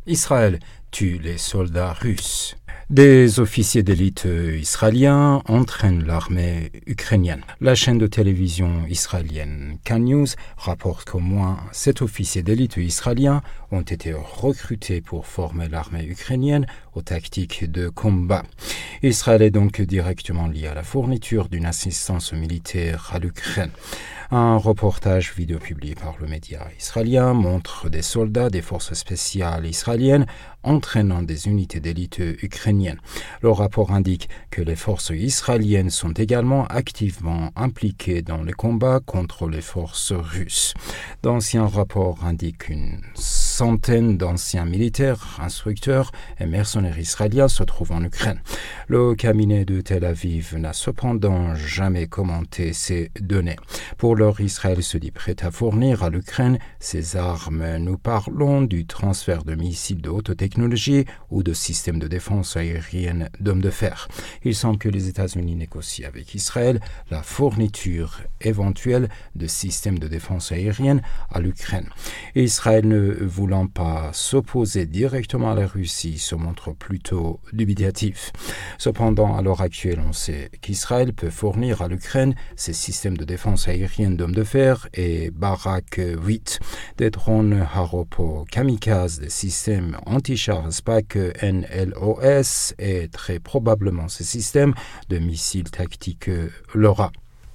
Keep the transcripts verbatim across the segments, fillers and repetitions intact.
Israël tue les soldats russes. Des officiers d'élite israéliens entraînent l'armée ukrainienne. La chaîne de télévision israélienne Kan News rapporte qu'au moins sept officiers d'élite israéliens ont été recrutés pour former l'armée ukrainienne aux tactiques de combat. Israël est donc directement lié à la fourniture d'une assistance militaire à l'Ukraine. Un reportage vidéo publié par le média israélien montre des soldats des forces spéciales israéliennes entraînant des unités d'élite ukrainiennes. Le rapport indique que les forces israéliennes sont également activement impliquées dans les combats contre les forces russes. D'anciens rapports indiquent qu'une centaine d'anciens militaires, instructeurs et mercenaires israéliens se trouvent en Ukraine. Le cabinet de Tel Aviv n'a cependant jamais commenté ces données. Pour l'heure, Israël se dit prêt à fournir à l'Ukraine ses armes. Nous parlons du transfert de missiles de haute technologie ou de systèmes de défense aérienne d'hommes de fer. Il semble que les États-Unis négocient avec Israël la fourniture éventuelle de systèmes de défense aérienne à l'Ukraine. Israël, ne voulant pas s'opposer directement à la Russie, se montre plutôt dubitatif. Cependant, à l'heure actuelle, on sait qu'Israël peut fournir à l'Ukraine ces systèmes de défense aérienne d'hommes de fer et Barak huit, des drones Harop kamikazes, des systèmes anti-chars SPAC N L O S et très probablement ces systèmes de missiles tactiques LoRa.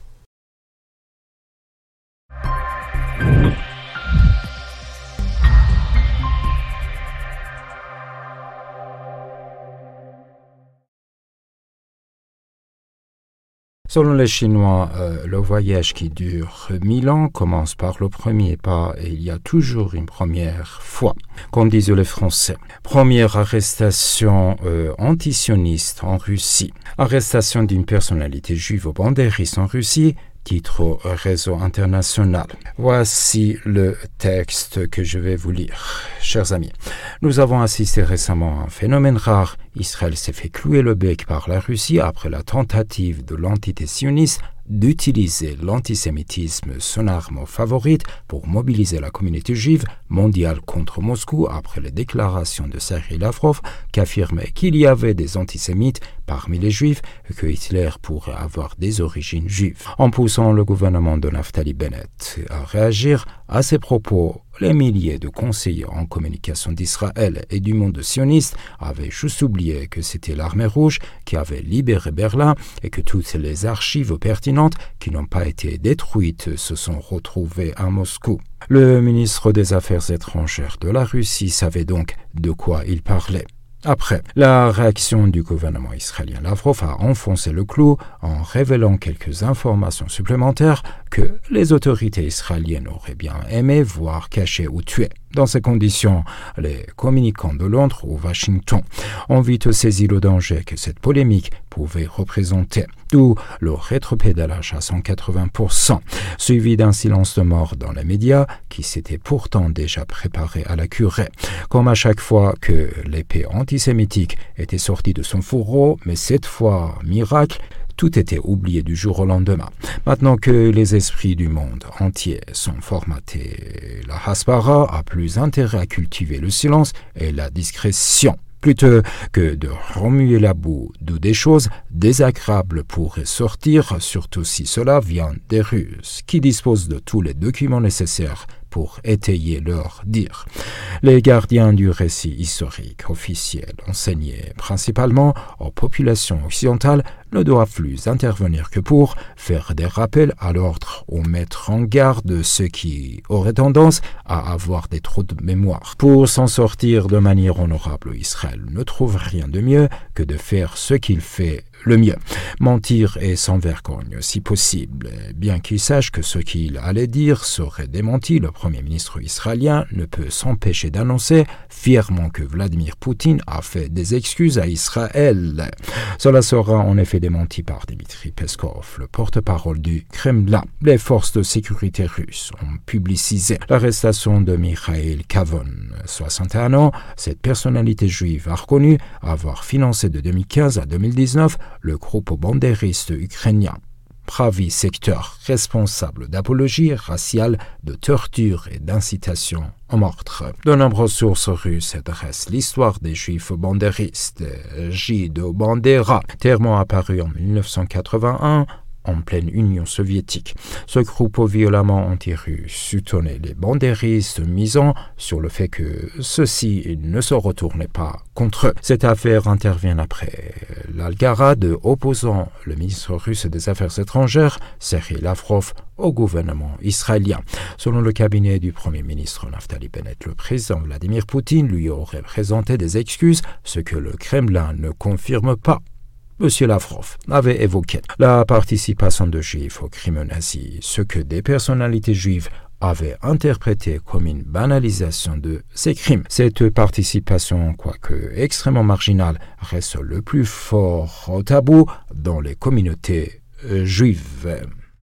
Selon les Chinois, euh, le voyage qui dure mille ans commence par le premier pas et il y a toujours une première fois, comme disent les Français. Première arrestation euh, antisioniste en Russie. Arrestation d'une personnalité juive bandériste en Russie, titre au réseau international. Voici le texte que je vais vous lire. Chers amis, nous avons assisté récemment à un phénomène rare. Israël s'est fait clouer le bec par la Russie après la tentative de l'entité sioniste d'utiliser l'antisémitisme, son arme favorite, pour mobiliser la communauté juive mondiale contre Moscou après les déclarations de Sergei Lavrov qui affirmait qu'il y avait des antisémites parmi les juifs et que Hitler pourrait avoir des origines juives. En poussant le gouvernement de Naftali Bennett à réagir à ces propos, les milliers de conseillers en communication d'Israël et du monde sioniste avaient juste oublié que c'était l'armée rouge qui avait libéré Berlin et que toutes les archives pertinentes qui n'ont pas été détruites se sont retrouvées à Moscou. Le ministre des Affaires étrangères de la Russie savait donc de quoi il parlait. Après, la réaction du gouvernement israélien Lavrov a enfoncé le clou en révélant quelques informations supplémentaires que les autorités israéliennes auraient bien aimé voir cachées ou tuées. Dans ces conditions, les communicants de Londres ou Washington ont vite saisi le danger que cette polémique pouvait représenter, d'où le rétropédalage à cent quatre-vingts pour cent, suivi d'un silence de mort dans les médias qui s'étaient pourtant déjà préparés à la curée. Comme à chaque fois que l'épée antisémitique était sortie de son fourreau, mais cette fois, miracle, tout était oublié du jour au lendemain. Maintenant que les esprits du monde entier sont formatés, la Hasbara a plus intérêt à cultiver le silence et la discrétion, plutôt que de remuer la boue, d'où des choses désagréables pourraient sortir, surtout si cela vient des Russes, qui disposent de tous les documents nécessaires pour étayer leur dire. Les gardiens du récit historique officiel, enseignés principalement aux populations occidentales, ne doivent plus intervenir que pour faire des rappels à l'ordre ou mettre en garde ceux qui auraient tendance à avoir des trous de mémoire. Pour s'en sortir de manière honorable, Israël ne trouve rien de mieux que de faire ce qu'il fait le mieux. Mentir et sans vergogne, si possible. Bien qu'il sache que ce qu'il allait dire serait démenti, le Premier ministre israélien ne peut s'empêcher d'annoncer fièrement que Vladimir Poutine a fait des excuses à Israël. Cela sera en effet démenti par Dmitri Peskov, le porte-parole du Kremlin. Les forces de sécurité russes ont publicisé l'arrestation de Mikhail Kavon, soixante et un ans. Cette personnalité juive a reconnu avoir financé de deux mille quinze à deux mille dix-neuf le groupe bandériste ukrainien. Pravi Sector, responsable d'apologie raciale, de torture et d'incitation au meurtre. De nombreuses sources russes dressent l'histoire des Juifs bandéristes, Žido Bandera, terme apparu en mille neuf cent quatre-vingt-un en pleine Union soviétique. Ce groupe violemment anti-russe soutenait les bandéristes, misant sur le fait que ceux-ci ne se retournaient pas contre eux. Cette affaire intervient après l'algarade opposant le ministre russe des Affaires étrangères, Sergei Lavrov, au gouvernement israélien. Selon le cabinet du Premier ministre Naftali Bennett, le président Vladimir Poutine lui aurait présenté des excuses, ce que le Kremlin ne confirme pas. M. Lavrov avait évoqué la participation de Juifs au crime nazi, ce que des personnalités juives avaient interprété comme une banalisation de ces crimes. Cette participation, quoique extrêmement marginale, reste le plus fort tabou dans les communautés juives.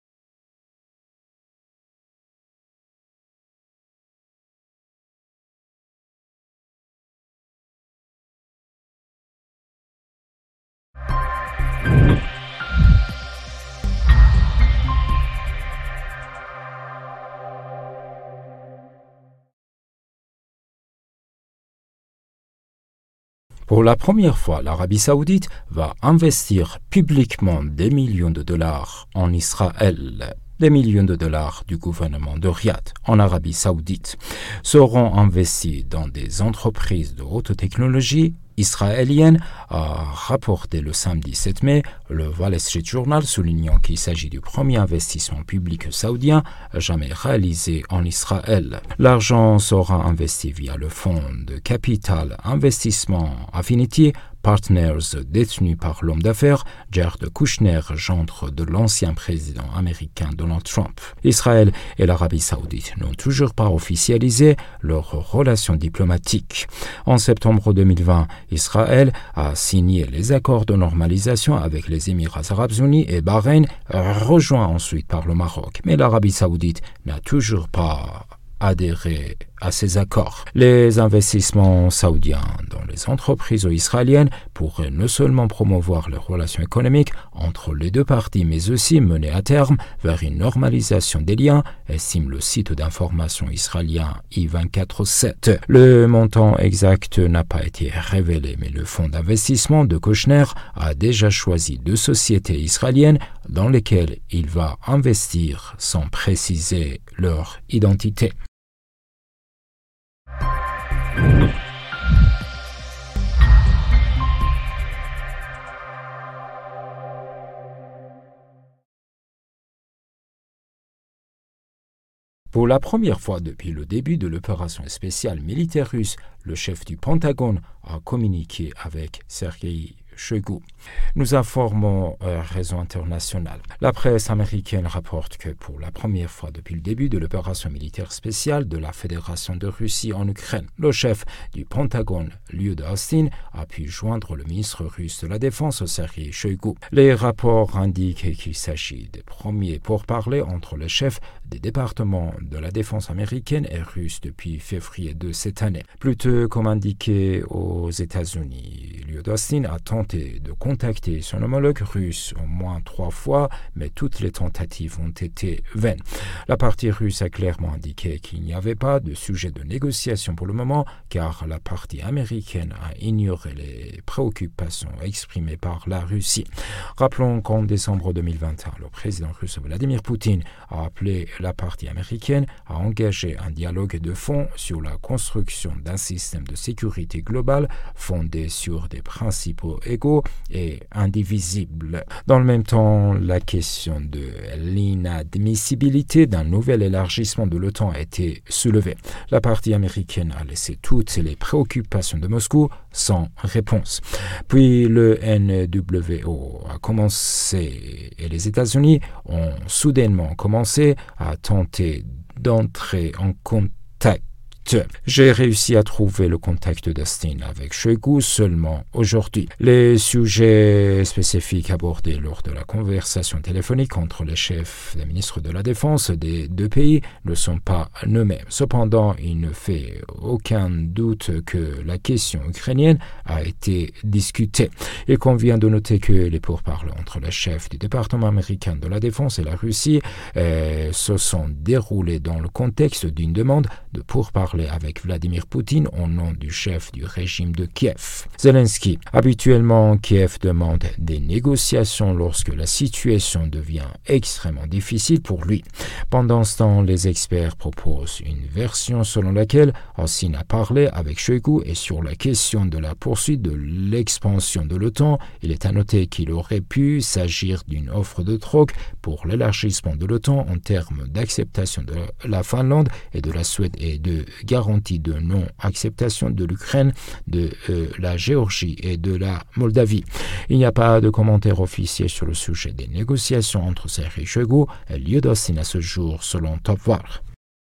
Pour la première fois, l'Arabie saoudite va investir publiquement des millions de dollars en Israël. Des millions de dollars du gouvernement de Riyad en Arabie saoudite seront investis dans des entreprises de haute technologie israélienne, a rapporté le samedi sept mai le Wall Street Journal, soulignant qu'il s'agit du premier investissement public saoudien jamais réalisé en Israël. L'argent sera investi via le fonds de capital investissement Affinity Partners détenu par l'homme d'affaires Jared Kushner, gendre de l'ancien président américain Donald Trump. Israël et l'Arabie saoudite n'ont toujours pas officialisé leurs relations diplomatiques. En septembre deux mille vingt, Israël a signé les accords de normalisation avec les Émirats arabes unis et Bahreïn, rejoints ensuite par le Maroc. Mais l'Arabie saoudite n'a toujours pas adhérer à ces accords. Les investissements saoudiens dans les entreprises israéliennes pourraient non seulement promouvoir les relations économiques entre les deux parties, mais aussi mener à terme vers une normalisation des liens, estime le site d'information israélien I vingt-quatre sept. Le montant exact n'a pas été révélé, mais le fonds d'investissement de Kushner a déjà choisi deux sociétés israéliennes dans lesquelles il va investir sans préciser leur identité. Pour la première fois depuis le début de l'opération spéciale militaire russe, le chef du Pentagone a communiqué avec Sergei Shoigu. Nous informons euh, Réseau International. La presse américaine rapporte que pour la première fois depuis le début de l'opération militaire spéciale de la Fédération de Russie en Ukraine, le chef du Pentagone, Lloyd Austin, a pu joindre le ministre russe de la Défense, Sergei Shoigu. Les rapports indiquent qu'il s'agit des premiers pourparlers entre les chefs des départements de la défense américaine et russe depuis février de cette année. Plutôt comme indiqué aux États-Unis, Lloyd Austin a tenté de contacter son homologue russe au moins trois fois, mais toutes les tentatives ont été vaines. La partie russe a clairement indiqué qu'il n'y avait pas de sujet de négociation pour le moment, car la partie américaine a ignoré les préoccupations exprimées par la Russie. Rappelons qu'en décembre deux mille vingt et un, le président russe Vladimir Poutine a appelé la partie américaine à engager un dialogue de fond sur la construction d'un système de sécurité globale fondé sur des principes égaux et indivisibles. Dans le même temps, la question de l'inadmissibilité d'un nouvel élargissement de l'OTAN a été soulevée. La partie américaine a laissé toutes les préoccupations de Moscou sans réponse. Puis le N W O a commencé et les États-Unis ont soudainement commencé à tenter d'entrer en contact. J'ai réussi à trouver le contact d'Austin avec Shoigu seulement aujourd'hui. Les sujets spécifiques abordés lors de la conversation téléphonique entre les chefs des ministres de la Défense des deux pays ne sont pas nommés. Cependant, il ne fait aucun doute que la question ukrainienne a été discutée. Il convient de noter que les pourparlers entre les chefs du département américain de la Défense et la Russie euh, se sont déroulés dans le contexte d'une demande de pourparlers parler avec Vladimir Poutine au nom du chef du régime de Kiev. Zelensky. Habituellement, Kiev demande des négociations lorsque la situation devient extrêmement difficile pour lui. Pendant ce temps, les experts proposent une version selon laquelle Austin a parlé avec Shoigu et sur la question de la poursuite de l'expansion de l'OTAN, il est à noter qu'il aurait pu s'agir d'une offre de troc pour l'élargissement de l'OTAN en termes d'acceptation de la Finlande et de la Suède et de garantie de non-acceptation de l'Ukraine, de euh, la Géorgie et de la Moldavie. Il n'y a pas de commentaire officiel sur le sujet des négociations entre Sergei Shoigu et Lloyd Austin à ce jour, selon Topvar.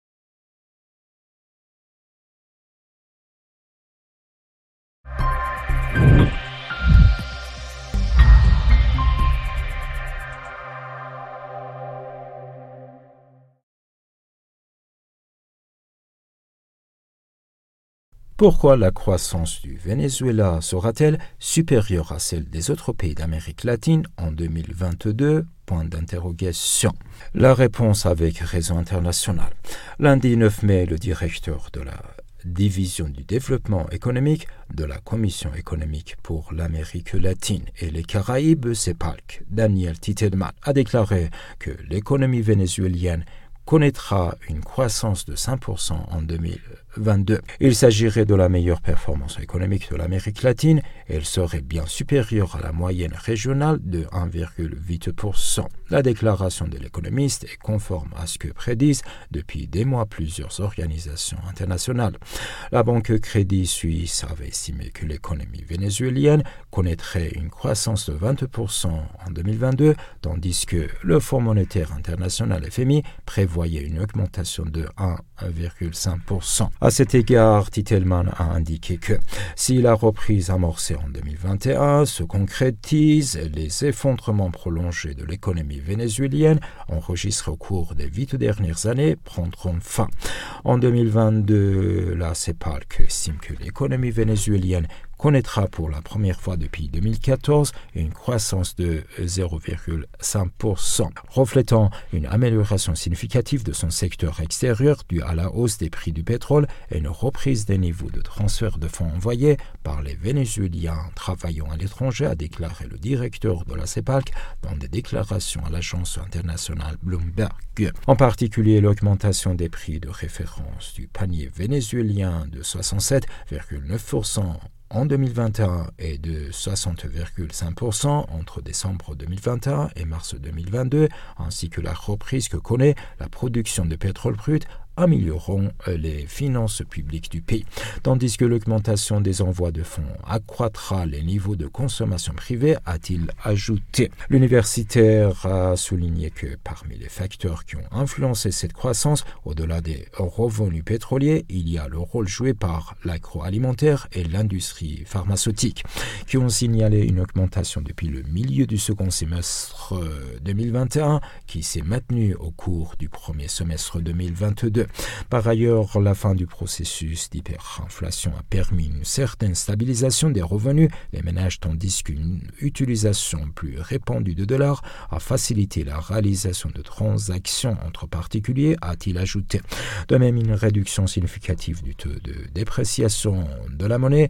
Pourquoi la croissance du Venezuela sera-t-elle supérieure à celle des autres pays d'Amérique latine en deux mille vingt-deux? Point d'interrogation. La réponse avec Réseau International. Lundi neuf mai, le directeur de la division du développement économique de la Commission économique pour l'Amérique latine et les Caraïbes, CEPALC, Daniel Titelman, a déclaré que l'économie vénézuélienne connaîtra une croissance de cinq pour cent en deux mille vingt-deux. Il s'agirait de la meilleure performance économique de l'Amérique latine et elle serait bien supérieure à la moyenne régionale de un virgule huit pour cent. La déclaration de l'économiste est conforme à ce que prédisent depuis des mois plusieurs organisations internationales. La banque Crédit Suisse avait estimé que l'économie vénézuélienne connaîtrait une croissance de vingt pour cent en deux mille vingt-deux, tandis que le Fonds monétaire international F M I prévoyait une augmentation de un virgule cinq pour cent. À cet égard, Titelman a indiqué que si la reprise amorcée en deux mille vingt et un se concrétise, les effondrements prolongés de l'économie vénézuélienne enregistrés au cours des huit dernières années prendront fin. En deux mille vingt-deux, la CEPALC estime que l'économie vénézuélienne connaîtra pour la première fois depuis deux mille quatorze une croissance de zéro virgule cinq pour cent, reflétant une amélioration significative de son secteur extérieur due à la hausse des prix du pétrole et une reprise des niveaux de transfert de fonds envoyés par les Vénézuéliens travaillant à l'étranger, a déclaré le directeur de la CEPALC dans des déclarations à l'agence internationale Bloomberg. En particulier, l'augmentation des prix de référence du panier vénézuélien de soixante-sept virgule neuf pour cent en deux mille vingt et un et de soixante virgule cinq pour cent entre décembre deux mille vingt et un et mars deux mille vingt-deux, ainsi que la reprise que connaît la production de pétrole brut, amélioreront les finances publiques du pays, tandis que l'augmentation des envois de fonds accroîtra les niveaux de consommation privée, a-t-il ajouté. L'universitaire a souligné que parmi les facteurs qui ont influencé cette croissance, au-delà des revenus pétroliers, il y a le rôle joué par l'agroalimentaire et l'industrie pharmaceutique, qui ont signalé une augmentation depuis le milieu du second semestre deux mille vingt et un, qui s'est maintenue au cours du premier semestre deux mille vingt-deux. Par ailleurs, la fin du processus d'hyperinflation a permis une certaine stabilisation des revenus des ménages, tandis qu'une utilisation plus répandue de dollars a facilité la réalisation de transactions entre particuliers, a-t-il ajouté. De même, une réduction significative du taux de dépréciation de la monnaie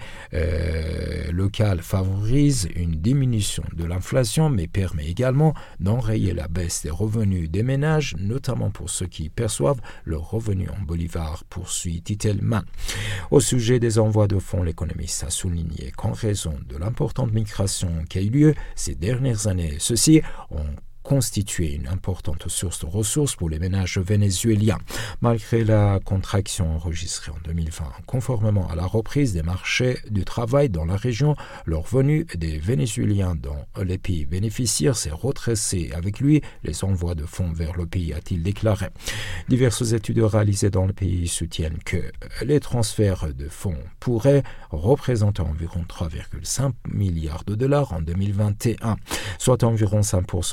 euh, locale favorise une diminution de l'inflation, mais permet également d'enrayer la baisse des revenus des ménages, notamment pour ceux qui perçoivent leurs revenus en bolivar, poursuit Titelman. Au sujet des envois de fonds, l'économiste a souligné qu'en raison de l'importante migration qui a eu lieu ces dernières années, ceux-ci ont constituer une importante source de ressources pour les ménages vénézuéliens. Malgré la contraction enregistrée en deux mille vingt, conformément à la reprise des marchés du travail dans la région, le revenu des Vénézuéliens dans les pays bénéficiaires s'est retracé. Avec lui, les envois de fonds vers le pays, a-t-il déclaré. Diverses études réalisées dans le pays soutiennent que les transferts de fonds pourraient représenter environ trois virgule cinq milliards de dollars en deux mille vingt et un, soit environ cinq pour cent du P I B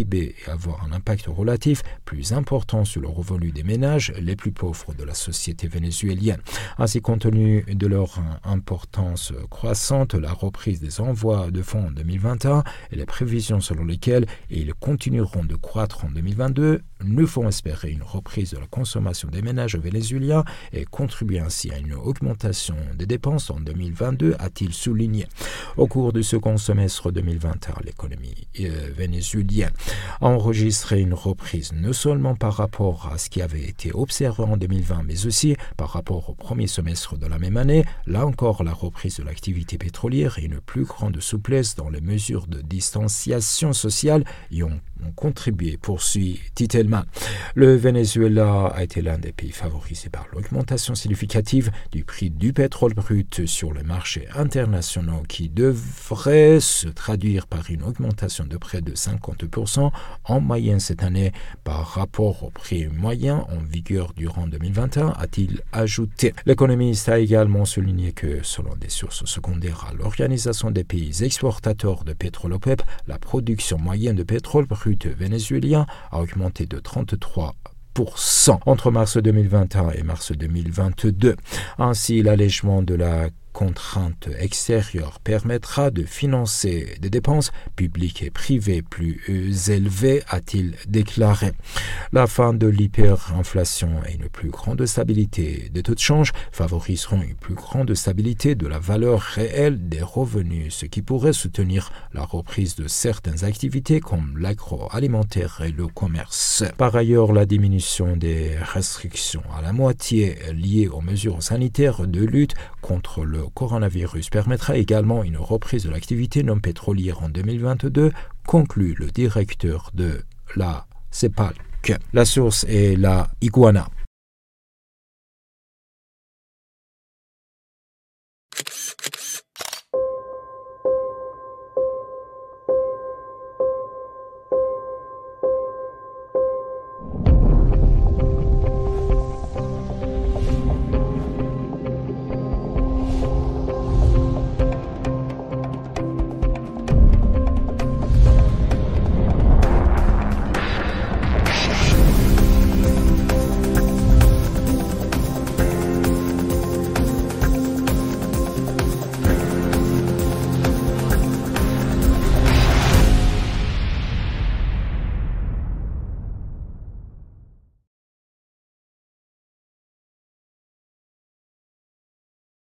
B et avoir un impact relatif plus important sur le revenu des ménages les plus pauvres de la société vénézuélienne. Ainsi, compte tenu de leur importance croissante, la reprise des envois de fonds en deux mille vingt et un et les prévisions selon lesquelles ils continueront de croître en deux mille vingt-deux nous font espérer une reprise de la consommation des ménages vénézuéliens et contribuer ainsi à une augmentation des dépenses en deux mille vingt-deux, a-t-il souligné. Au cours du second semestre deux mille vingt et un, l'économie euh, vénézuélienne a enregistré une reprise non seulement par rapport à ce qui avait été observé en deux mille vingt, mais aussi par rapport au premier semestre de la même année. Là encore, la reprise de l'activité pétrolière et une plus grande souplesse dans les mesures de distanciation sociale y ont contribué, poursuit Titelman. Le Venezuela a été l'un des pays favorisés par l'augmentation significative du prix du pétrole brut sur les marchés internationaux qui devrait se traduire par une augmentation de près de cinquante pour cent en moyenne cette année par rapport au prix moyen en vigueur durant deux mille vingt et un, a-t-il ajouté. L'économiste a également souligné que, selon des sources secondaires à l'Organisation des pays exportateurs de pétrole OPEP, la production moyenne de pétrole brut vénézuélien a augmenté de trente-trois pour cent entre mars deux mille vingt et un et mars deux mille vingt-deux. Ainsi, l'allègement de la contrainte extérieure permettra de financer des dépenses publiques et privées plus élevées, a-t-il déclaré. La fin de l'hyperinflation et une plus grande stabilité des taux de change favoriseront une plus grande stabilité de la valeur réelle des revenus, ce qui pourrait soutenir la reprise de certaines activités comme l'agroalimentaire et le commerce. Par ailleurs, la diminution des restrictions à la moitié liées aux mesures sanitaires de lutte contre le coronavirus permettra également une reprise de l'activité non pétrolière en deux mille vingt-deux, conclut le directeur de la CEPALC. La source est la Iguana.